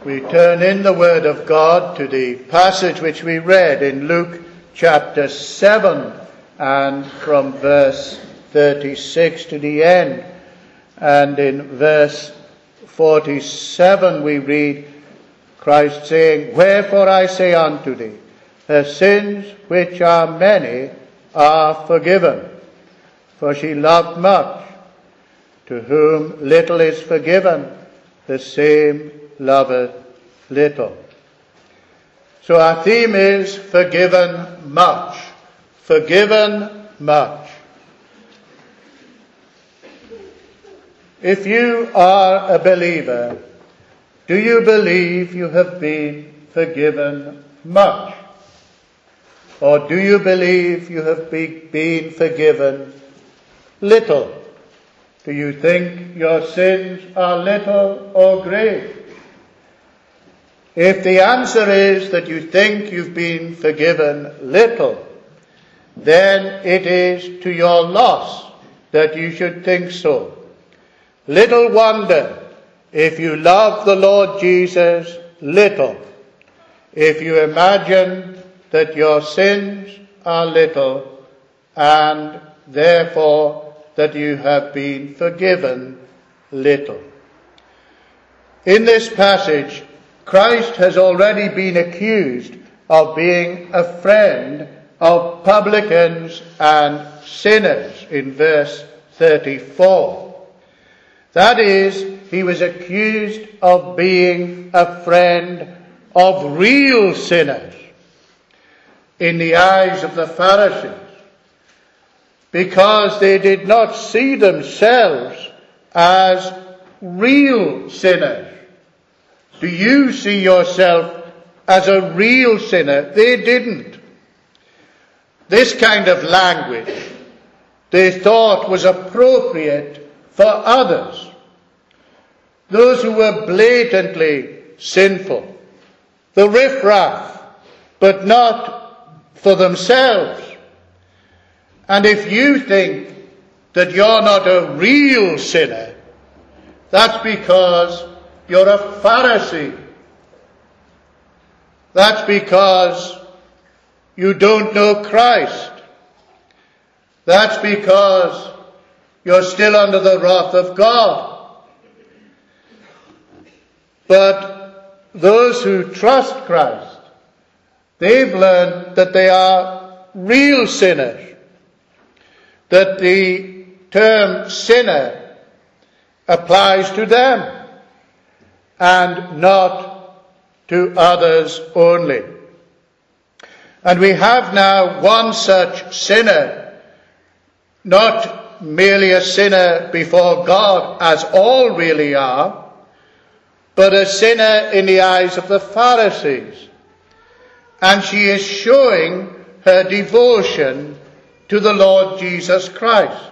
We turn in the Word of God to the passage which we read in Luke chapter 7 and from verse 36 to the end. And in verse 47 we read Christ saying, "Wherefore I say unto thee, her sins, which are many, are forgiven. For she loved much. To whom little is forgiven, the same loveth little." So our theme is forgiven much. Forgiven much. If you are a believer, do you believe you have been forgiven much? Or do you believe you have been forgiven little? Do you think your sins are little or great? If the answer is that you think you've been forgiven little, then it is to your loss that you should think so. Little wonder if you love the Lord Jesus little, if you imagine that your sins are little and therefore that you have been forgiven little. In this passage, Christ has already been accused of being a friend of publicans and sinners in verse 34. That is, he was accused of being a friend of real sinners in the eyes of the Pharisees, because they did not see themselves as real sinners. Do you see yourself as a real sinner? They didn't. This kind of language they thought was appropriate for others, those who were blatantly sinful, the riffraff, but not for themselves. And if you think that you're not a real sinner, that's because you're a Pharisee. That's because you don't know Christ. That's because you're still under the wrath of God. But those who trust Christ, they've learned that they are real sinners, that the term sinner applies to them and not to others only. And we have now one such sinner, not merely a sinner before God, as all really are, but a sinner in the eyes of the Pharisees. And she is showing her devotion to the Lord Jesus Christ.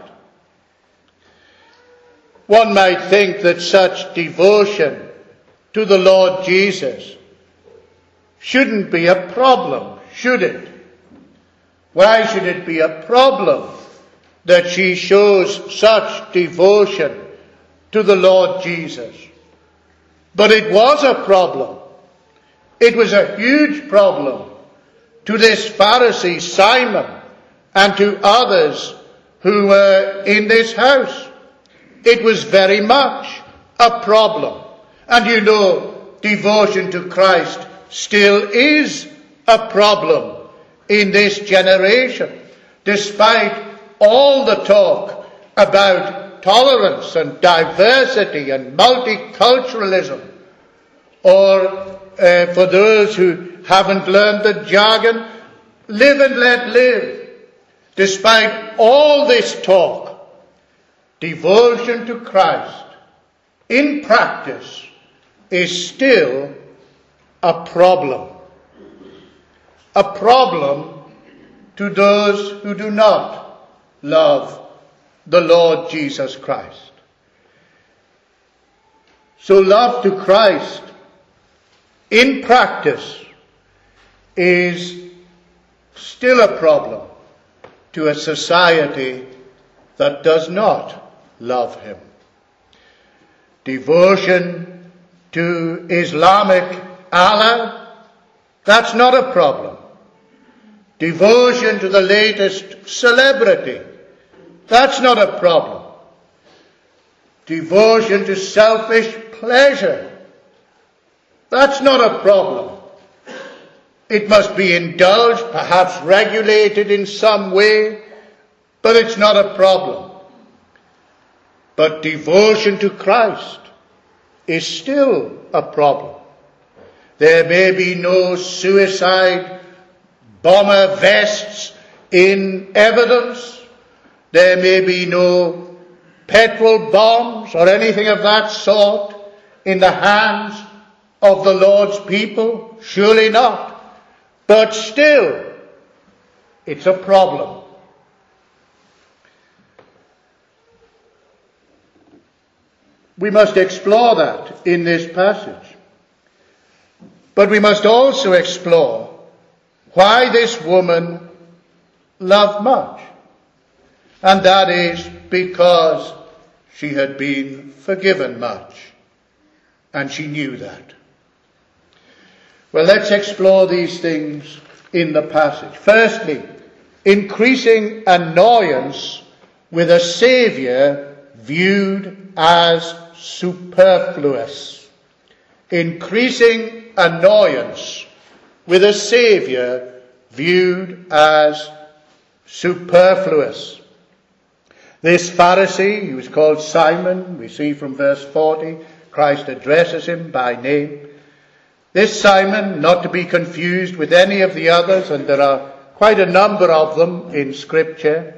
One might think that such devotion to the Lord Jesus shouldn't be a problem, should it? Why should it be a problem that she shows such devotion to the Lord Jesus? But it was a problem. It was a huge problem to this Pharisee Simon and to others who were in this house. It was very much a problem. And you know, devotion to Christ still is a problem in this generation, despite all the talk about tolerance and diversity and multiculturalism. Or for those who haven't learned the jargon, live and let live. Despite all this talk, devotion to Christ in practice is still a problem. A problem to those who do not love the Lord Jesus Christ. So love to Christ in practice is still a problem to a society that does not love him. Devotion to Islamic Allah, that's not a problem. Devotion to the latest celebrity, that's not a problem. Devotion to selfish pleasure, that's not a problem. It must be indulged, perhaps regulated in some way, but it's not a problem. But devotion to Christ is still a problem. There may be no suicide bomber vests in evidence. There may be no petrol bombs or anything of that sort in the hands of the Lord's people. Surely not. But still, it's a problem. We must explore that in this passage. But we must also explore why this woman loved much. And that is because she had been forgiven much. And she knew that. Well, let's explore these things in the passage. Firstly, increasing annoyance with a Saviour viewed as superfluous. Increasing annoyance with a Saviour viewed as superfluous. This Pharisee, he was called Simon, we see from verse 40, Christ addresses him by name. This Simon, not to be confused with any of the others, and there are quite a number of them in Scripture,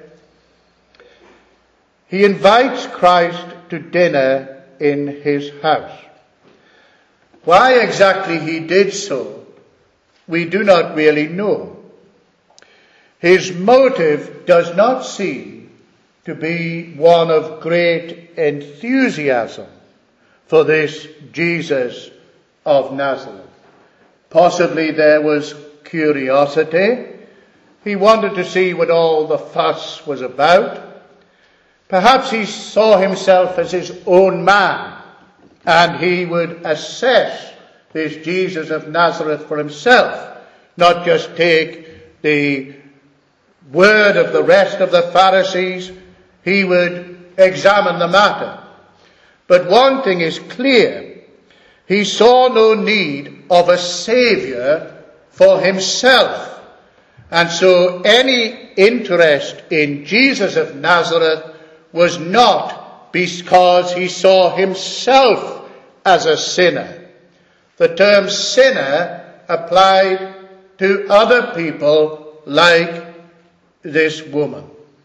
he invites Christ to dinner in his house. Why exactly he did so, we do not really know. His motive does not seem to be one of great enthusiasm for this Jesus of Nazareth. Possibly there was curiosity. He wanted to see what all the fuss was about. Perhaps he saw himself as his own man, and he would assess this Jesus of Nazareth for himself, not just take the word of the rest of the Pharisees. He would examine the matter. But one thing is clear. He saw no need of a Saviour for himself. And so any interest in Jesus of Nazareth was not because he saw himself as a sinner. The term sinner applied to other people like this woman.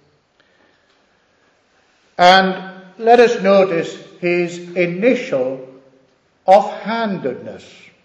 And let us notice his initial offhandedness.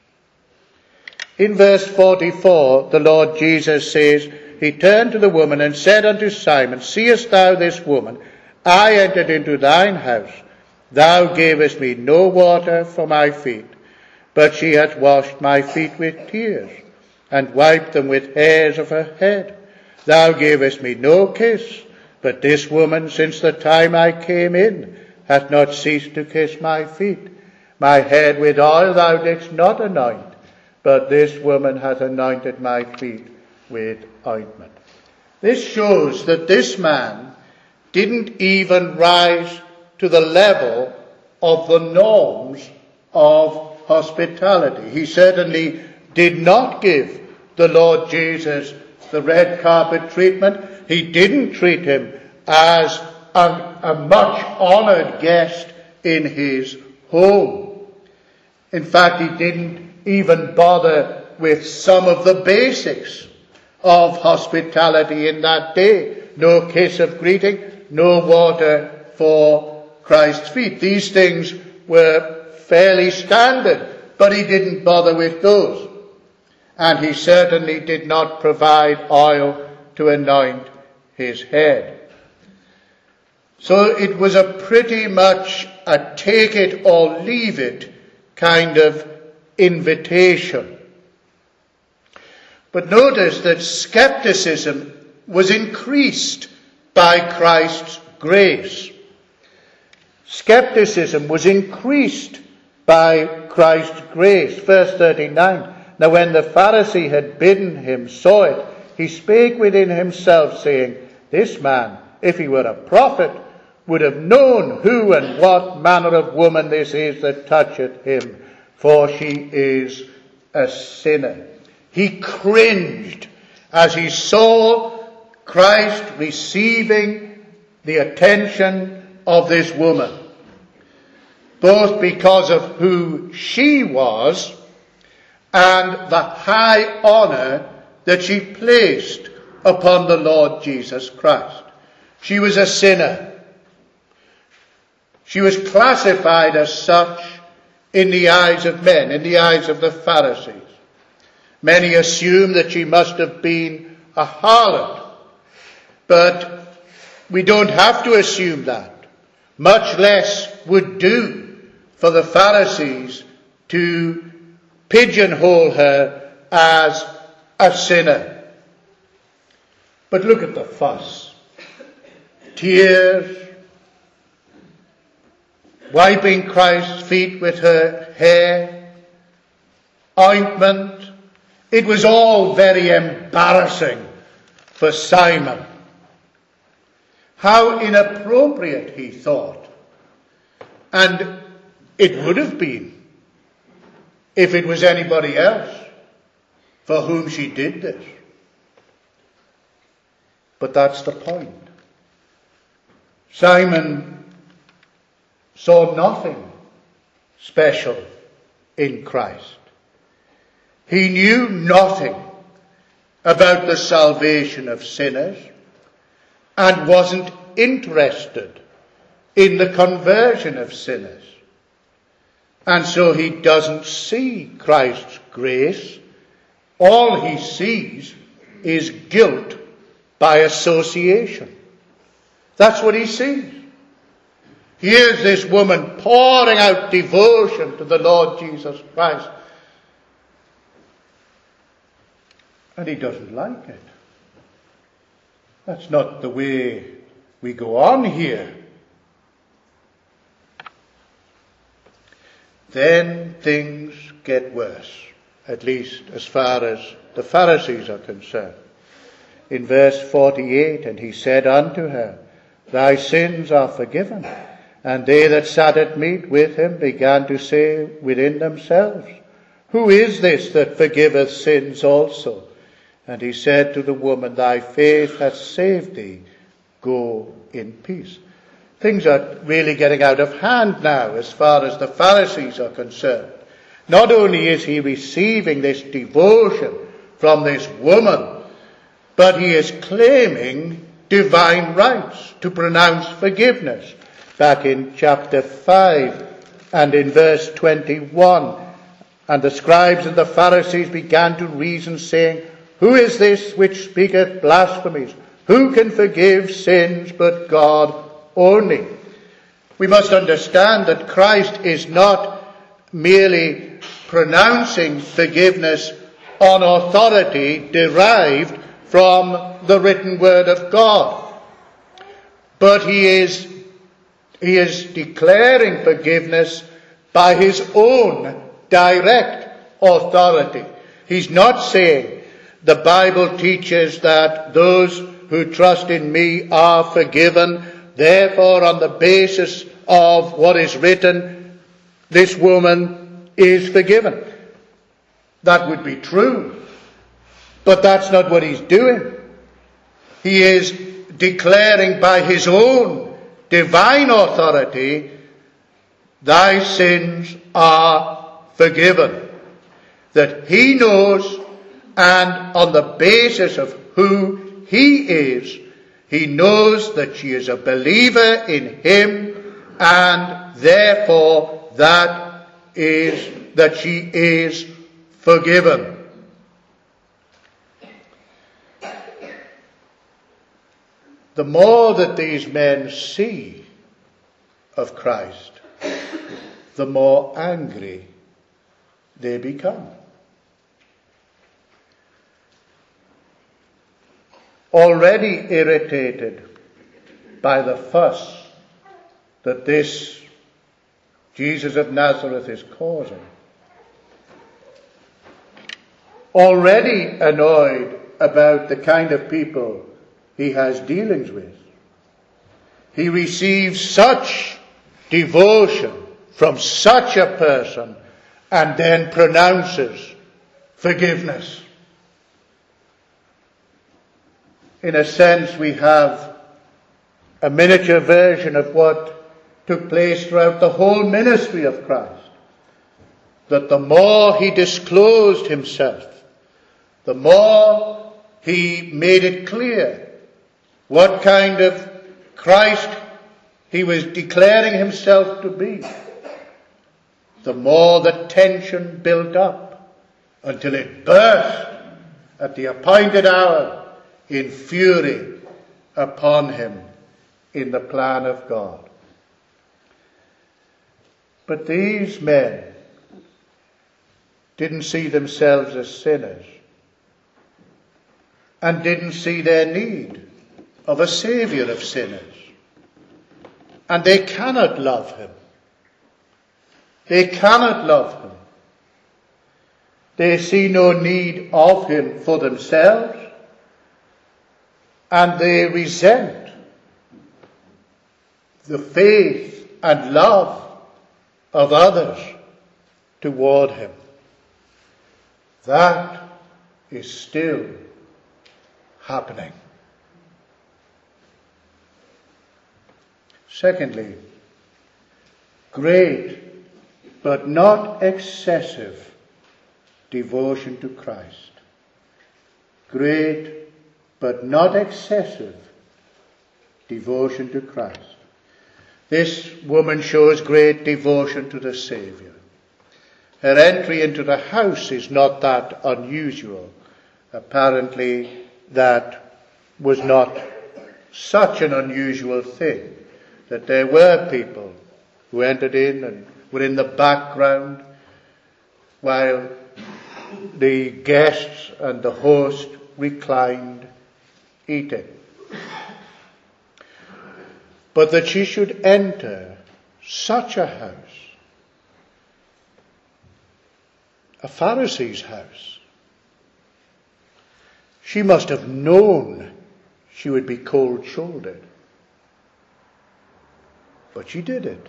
In verse 44, the Lord Jesus says, He turned to the woman and said unto Simon, Seest thou this woman? I entered into thine house. Thou gavest me no water for my feet, but she hath washed my feet with tears, and wiped them with hairs of her head. Thou gavest me no kiss, but this woman, since the time I came in, hath not ceased to kiss my feet. My head with oil thou didst not anoint, but this woman hath anointed my feet with ointment. This shows that this man didn't even rise to the level of the norms of hospitality. He certainly did not give the Lord Jesus the red carpet treatment. He didn't treat him as a much honored guest in his home. In fact, he didn't even bother with some of the basics of hospitality in that day. No kiss of greeting, no water for Christ's feet. These things were fairly standard, but he didn't bother with those. And he certainly did not provide oil to anoint his head. So it was a pretty much a take it or leave it kind of invitation. But notice that skepticism was increased by Christ's grace. Skepticism was increased by Christ's grace. Verse 39. Now when the Pharisee had bidden him saw it, he spake within himself, saying, This man, if he were a prophet, would have known who and what manner of woman this is that toucheth him, for she is a sinner. He cringed as he saw Christ receiving the attention of this woman, both because of who she was and the high honor that she placed upon the Lord Jesus Christ. She was a sinner. She was classified as such in the eyes of men, in the eyes of the Pharisees. Many assume that she must have been a harlot, but we don't have to assume that. Much less would do for the Pharisees to pigeonhole her as a sinner. But look at the fuss. Tears, wiping Christ's feet with her hair, ointment. It was all very embarrassing for Simon. How inappropriate, he thought. And it would have been if it was anybody else for whom she did this. But that's the point. Simon saw nothing special in Christ. He knew nothing about the salvation of sinners and wasn't interested in the conversion of sinners. And so he doesn't see Christ's grace. All he sees is guilt by association. That's what he sees. Here's this woman pouring out devotion to the Lord Jesus Christ, and he doesn't like it. That's not the way we go on here. Then things get worse, at least as far as the Pharisees are concerned. In verse 48, and he said unto her, Thy sins are forgiven. And they that sat at meat with him began to say within themselves, Who is this that forgiveth sins also? And he said to the woman, Thy faith hath saved thee. Go in peace. Things are really getting out of hand now as far as the Pharisees are concerned. Not only is he receiving this devotion from this woman, but he is claiming divine rights to pronounce forgiveness. Back in chapter 5 and in verse 21, and the scribes and the Pharisees began to reason, saying, Who is this which speaketh blasphemies? Who can forgive sins but God only? We must understand that Christ is not merely pronouncing forgiveness on authority derived from the written word of God, but he is declaring forgiveness by his own direct authority. He's not saying the Bible teaches that those who trust in me are forgiven, therefore on the basis of what is written, this woman is forgiven. That would be true, but that's not what he's doing. He is declaring by his own divine authority, thy sins are forgiven. That he knows, and on the basis of who he is, he knows that she is a believer in him, and therefore that she is forgiven. The more that these men see of Christ, the more angry they become. Already irritated by the fuss that this Jesus of Nazareth is causing, already annoyed about the kind of people he has dealings with. He receives such devotion from such a person and then pronounces forgiveness. In a sense, we have a miniature version of what took place throughout the whole ministry of Christ. That the more he disclosed himself, the more he made it clear what kind of Christ he was declaring himself to be, the more the tension built up until it burst at the appointed hour in fury upon him in the plan of God. But these men didn't see themselves as sinners and didn't see their need of a Saviour of sinners. And they cannot love him. They cannot love him. They see no need of him for themselves, and they resent the faith and love of others toward him. That is still happening. Secondly, great but not excessive devotion to Christ. Great but not excessive devotion to Christ. This woman shows great devotion to the Saviour. Her entry into the house is not that unusual. Apparently, that was not such an unusual thing, that there were people who entered in and were in the background while the guests and the host reclined eating. But that she should enter such a house, a Pharisee's house, she must have known she would be cold-shouldered. But she did it.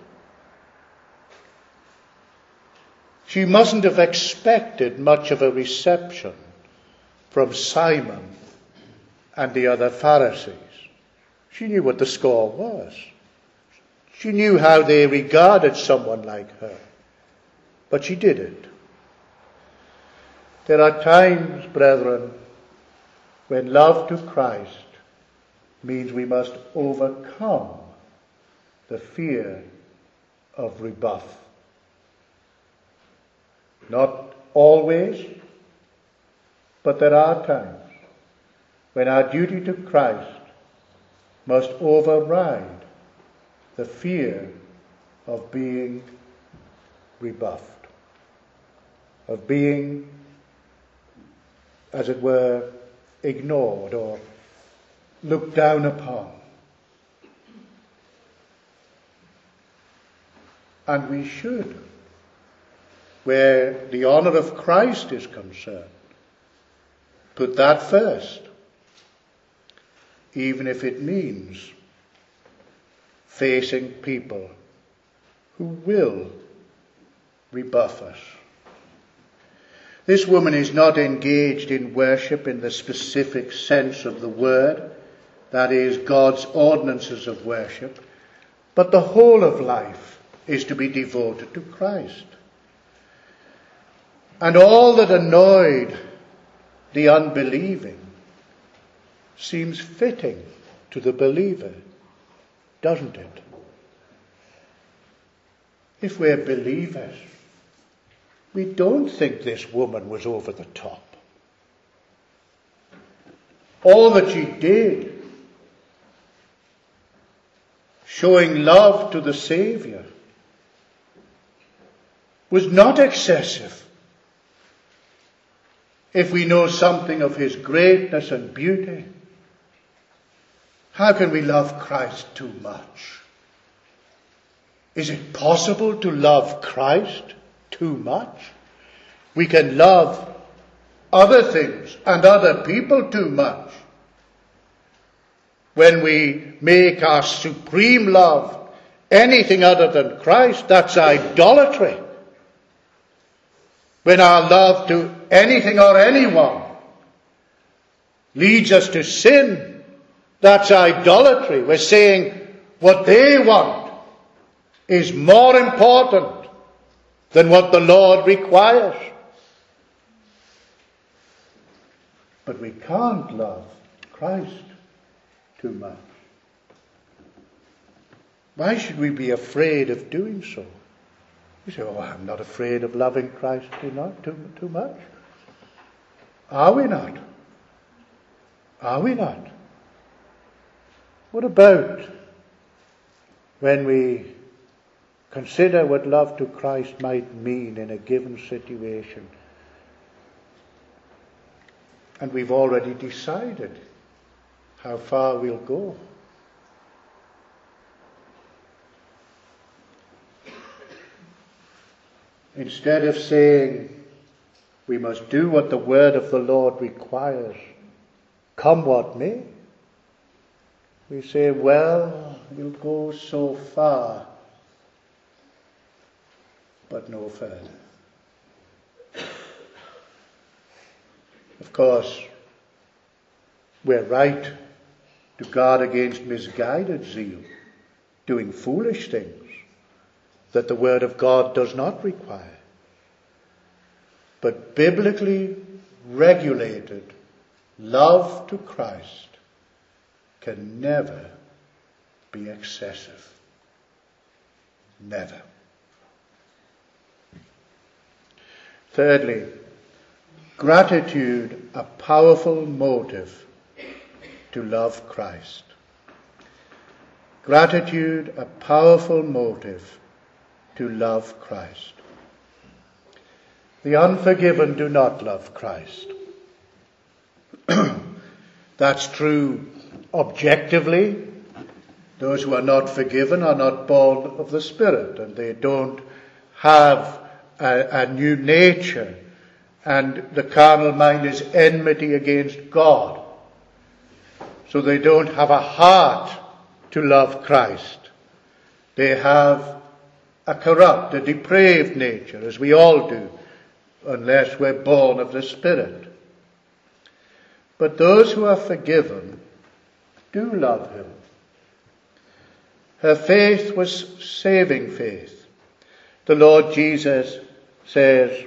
She mustn't have expected much of a reception from Simon and the other Pharisees. She knew what the score was. She knew how they regarded someone like her. But she did it. There are times, brethren, when love to Christ means we must overcome the fear of rebuff. Not always, but there are times when our duty to Christ must override the fear of being rebuffed, of being, as it were, ignored or looked down upon. And we should, where the honor of Christ is concerned, put that first, even if it means facing people who will rebuff us. This woman is not engaged in worship in the specific sense of the word, that is, God's ordinances of worship, but the whole of life is to be devoted to Christ. And all that annoyed the unbelieving seems fitting to the believer, doesn't it? If we're believers, we don't think this woman was over the top. All that she did, showing love to the Saviour, was not excessive. If we know something of his greatness and beauty, how can we love Christ too much? Is it possible to love Christ too much? We can love other things and other people too much. When we make our supreme love anything other than Christ, that's idolatry. When our love to anything or anyone leads us to sin, that's idolatry. We're saying what they want is more important than what the Lord requires. But we can't love Christ too much. Why should we be afraid of doing so? You say, I'm not afraid of loving Christ too much. Are we not? Are we not? What about when we consider what love to Christ might mean in a given situation? And we've already decided how far we'll go. Instead of saying we must do what the word of the Lord requires, come what may, we say, well, we'll go so far, but no further. Of course, we're right to guard against misguided zeal, doing foolish things that the Word of God does not require. But biblically regulated love to Christ can never be excessive. Never. Thirdly, gratitude, a powerful motive to love Christ. Gratitude, a powerful motive to love Christ. The unforgiven do not love Christ. That's true objectively. Those who are not forgiven are not born of the Spirit, and they don't have a new nature, and the carnal mind is enmity against God. So they don't have a heart to love Christ. They have a corrupt, a depraved nature, as we all do, unless we're born of the Spirit. But those who are forgiven do love him. Her faith was saving faith. The Lord Jesus says,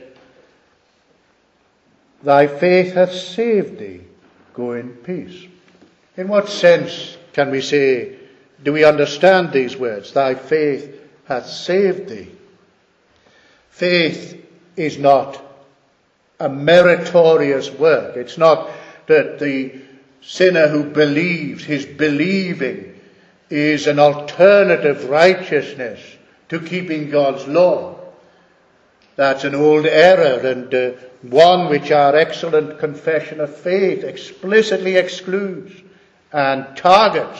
"Thy faith hath saved thee. Go in peace." In what sense can we say, do we understand these words? Thy faith hath saved thee. Faith is not a meritorious work. It's not that the sinner who believes, his believing is an alternative righteousness to keeping God's law. That's an old error, and one which our excellent confession of faith explicitly excludes and targets.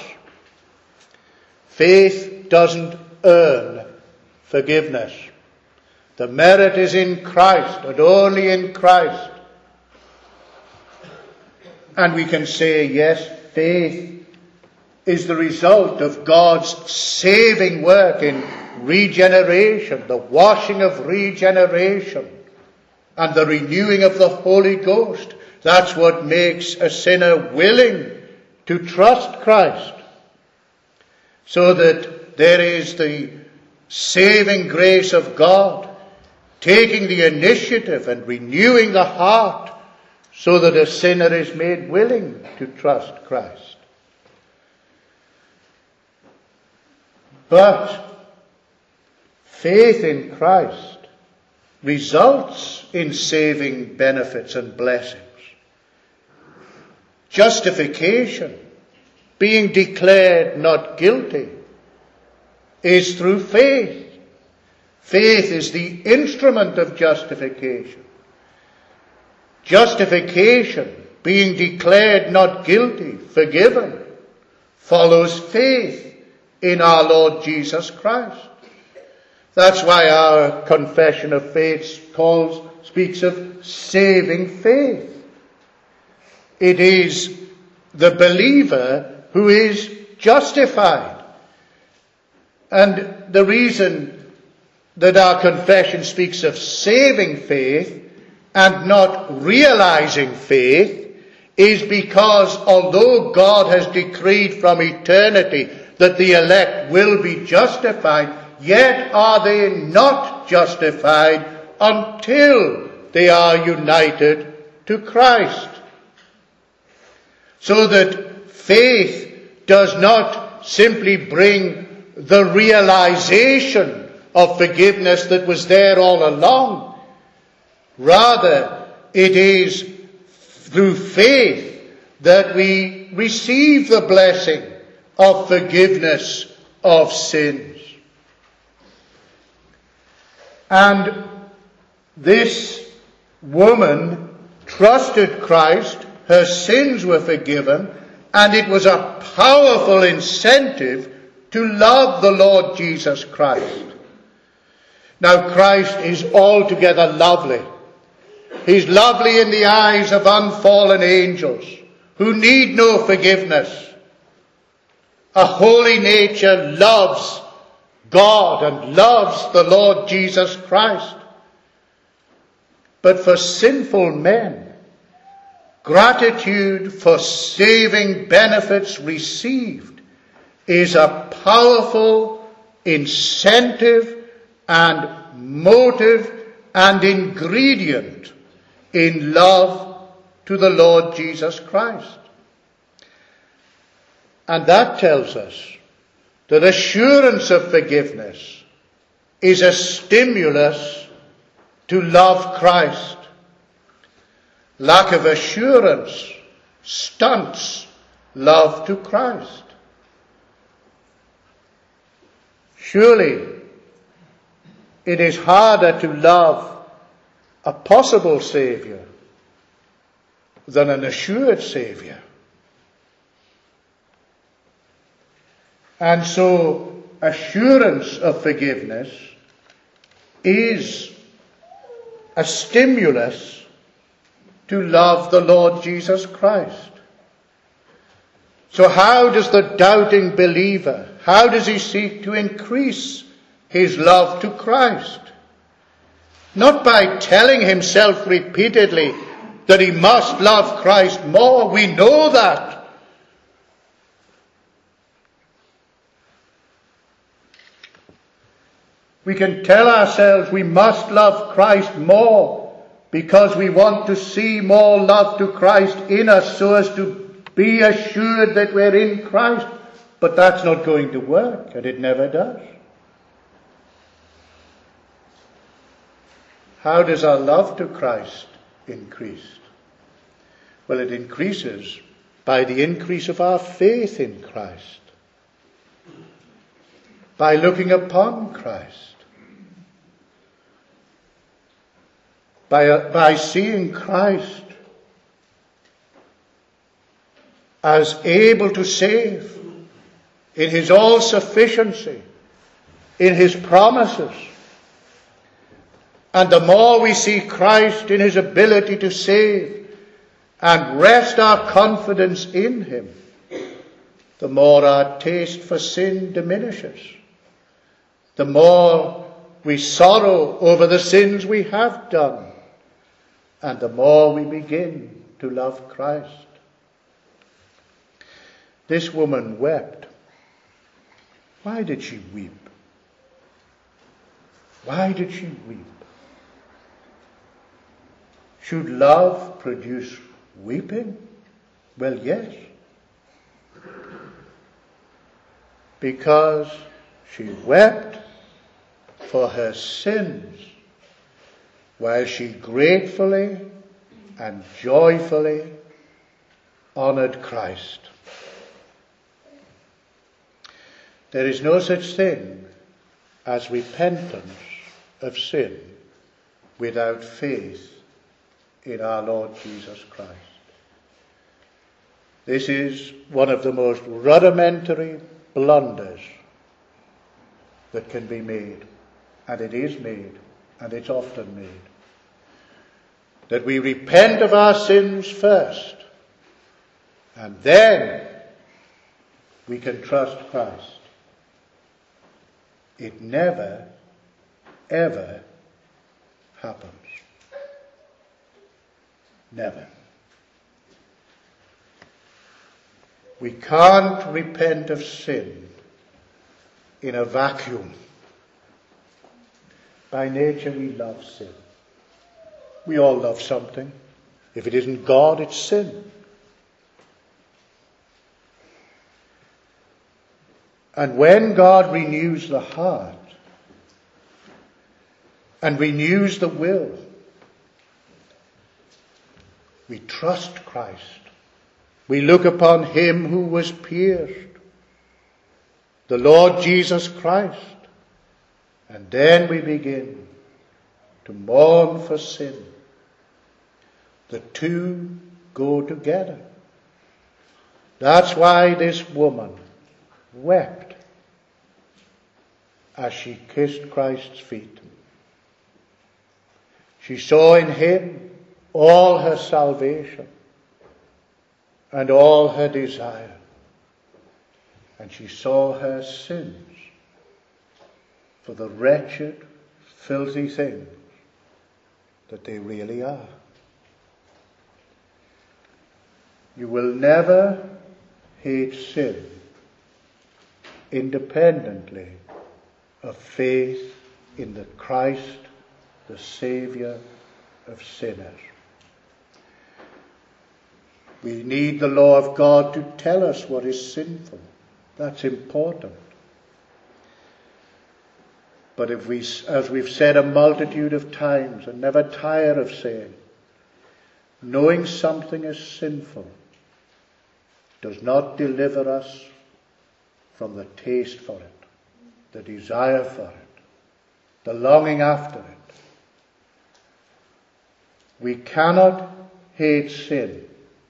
Faith doesn't earn forgiveness. The merit is in Christ, and only in Christ. And we can say, yes, faith is the result of God's saving work in regeneration, the washing of regeneration, and the renewing of the Holy Ghost. That's what makes a sinner willing to trust Christ, so that there is the saving grace of God taking the initiative and renewing the heart, so that a sinner is made willing to trust Christ. But faith in Christ results in saving benefits and blessings. Justification, being declared not guilty, is through faith. Faith is the instrument of justification. Justification, being declared not guilty, forgiven, follows faith in our Lord Jesus Christ. That's why our confession of faith speaks of saving faith. it is the believer who is justified. And the reason that our confession speaks of saving faith and not realizing faith is because although God has decreed from eternity that the elect will be justified, yet are they not justified until they are united to Christ. So that faith does not simply bring the realization of forgiveness that was there all along. Rather, it is through faith that we receive the blessing of forgiveness of sins. And this woman trusted Christ, her sins were forgiven, and it was a powerful incentive to love the Lord Jesus Christ. Now, Christ is altogether lovely. He's lovely in the eyes of unfallen angels who need no forgiveness. A holy nature loves God and loves the Lord Jesus Christ. But for sinful men, gratitude for saving benefits received is a powerful incentive and motive and ingredient in love to the Lord Jesus Christ. And that tells us that assurance of forgiveness is a stimulus to love Christ. Lack of assurance stunts love to Christ. Surely it is harder to love a possible Saviour than an assured Saviour. And so assurance of forgiveness is a stimulus to love the Lord Jesus Christ. So how does the doubting believer, how does he seek to increase his love to Christ? Not by telling himself repeatedly that he must love Christ more. We know that. We can tell ourselves we must love Christ more because we want to see more love to Christ in us so as to be assured that we're in Christ. But that's not going to work, and it never does. How does our love to Christ increase? Well, it increases by the increase of our faith in Christ, by looking upon Christ, by seeing Christ as able to save in his all-sufficiency, in his promises. And the more we see Christ in his ability to save and rest our confidence in him, the more our taste for sin diminishes. The more we sorrow over the sins we have done, and the more we begin to love Christ. This woman wept. Why did she weep? Why did she weep? Should love produce weeping? Well, yes. Because she wept for her sins, while she gratefully and joyfully honored Christ. There is no such thing as repentance of sin without faith in our Lord Jesus Christ. This is one of the most rudimentary blunders that can be made, and it is made, and it's often made. That we repent of our sins first, And then we can trust Christ. It never, ever happens. Never. We can't repent of sin in a vacuum. By nature we love sin. We all love something. If it isn't God, it's sin. And when God renews the heart and renews the will, we trust Christ. We look upon him who was pierced, the Lord Jesus Christ, and then we begin to mourn for sin. The two go together. That's why this woman wept as she kissed Christ's feet. She saw in him all her salvation and all her desire. And she saw her sins for the wretched, filthy things that they really are. You will never hate sin independently of faith in the Christ, the Saviour of sinners. We need the law of God to tell us what is sinful. That's important. But if we, as we've said a multitude of times and never tire of saying, knowing something is sinful does not deliver us from the taste for it, the desire for it, the longing after it. We cannot hate sin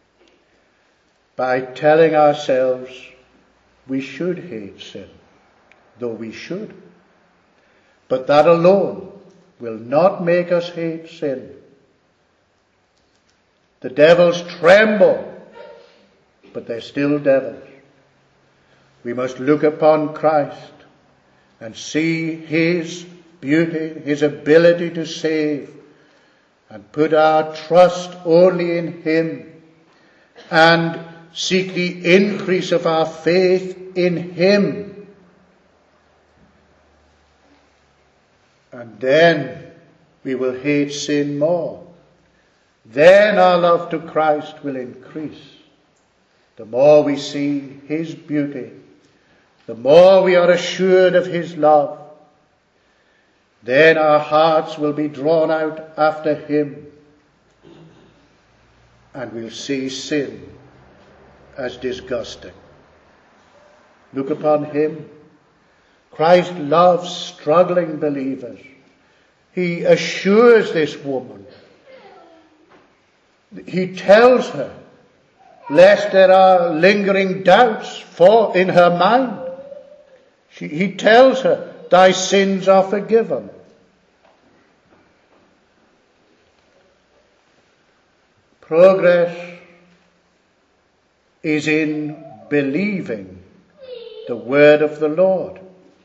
by telling ourselves we should hate sin, though we should. But that alone will not make us hate sin. The devils tremble, but they're still devils. We must look upon Christ and see his beauty, his ability to save, and put our trust only in him, and seek the increase of our faith in him. And then we will hate sin more. Then our love to Christ will increase. The more we see his beauty, the more we are assured of his love, then our hearts will be drawn out after him, and we'll see sin as disgusting. Look upon him. Christ loves struggling believers. He assures this woman. He tells her, lest there are lingering doubts in her mind. He tells her, thy sins are forgiven. Progress is in believing the word of the Lord.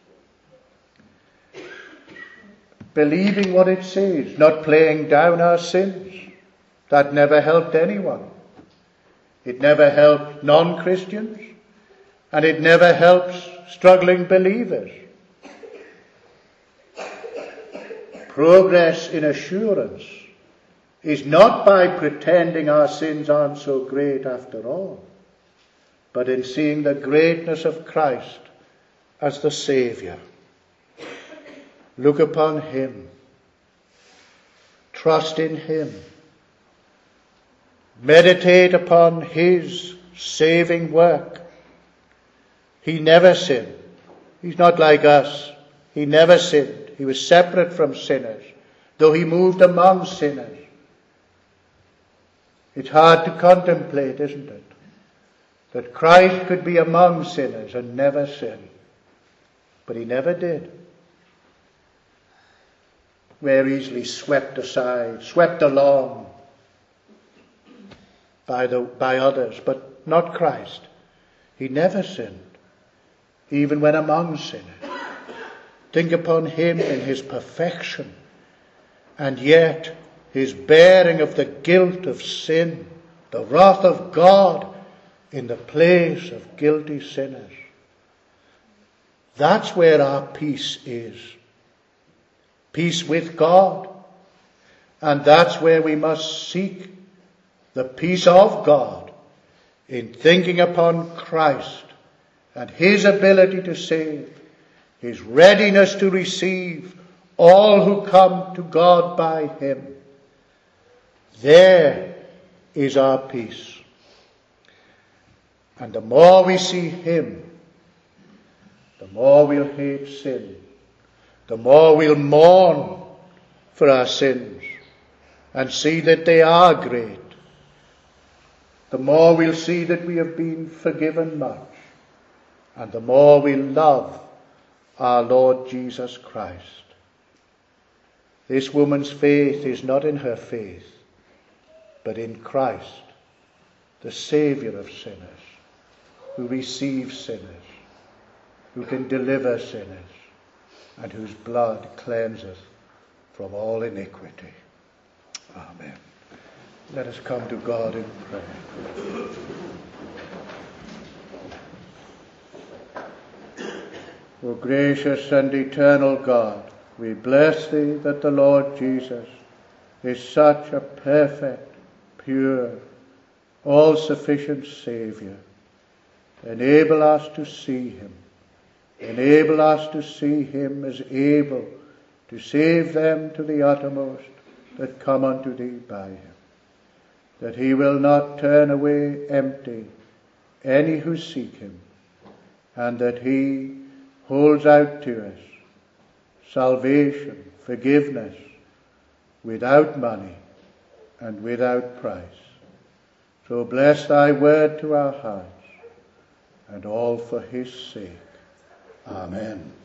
Believing what it says, not playing down our sins. That never helped anyone. It never helped non-Christians, and it never helps struggling believers. Progress in assurance is not by pretending our sins aren't so great after all, but in seeing the greatness of Christ as the Saviour. Look upon him. Trust in him. Meditate upon his saving work. He never sinned. He's not like us. He never sinned. He was separate from sinners, though he moved among sinners. It's hard to contemplate, isn't it? That Christ could be among sinners and never sin. But he never did. We're easily swept aside, swept along by others. But not Christ. He never sinned, even when among sinners. Think upon him in his perfection, and yet his bearing of the guilt of sin, the wrath of God in the place of guilty sinners. That's where our peace is. Peace with God. And that's where we must seek the peace of God in thinking upon Christ and his ability to save, his readiness to receive all who come to God by him. There is our peace. And the more we see him, the more we'll hate sin, the more we'll mourn for our sins and see that they are great, the more we'll see that we have been forgiven much, and the more we'll love our Lord Jesus Christ. This woman's faith is not in her faith, but in Christ, the Saviour of sinners, who receives sinners, who can deliver sinners, and whose blood cleanseth from all iniquity. Amen. Let us come to God in prayer. O gracious and eternal God, we bless thee that the Lord Jesus is such a perfect, pure, all-sufficient Saviour. Enable us to see him. Enable us to see him as able to save them to the uttermost that come unto thee by him. That he will not turn away empty any who seek him, and that he holds out to us salvation, forgiveness, without money and without price. So bless thy word to our hearts, and all for his sake. Amen.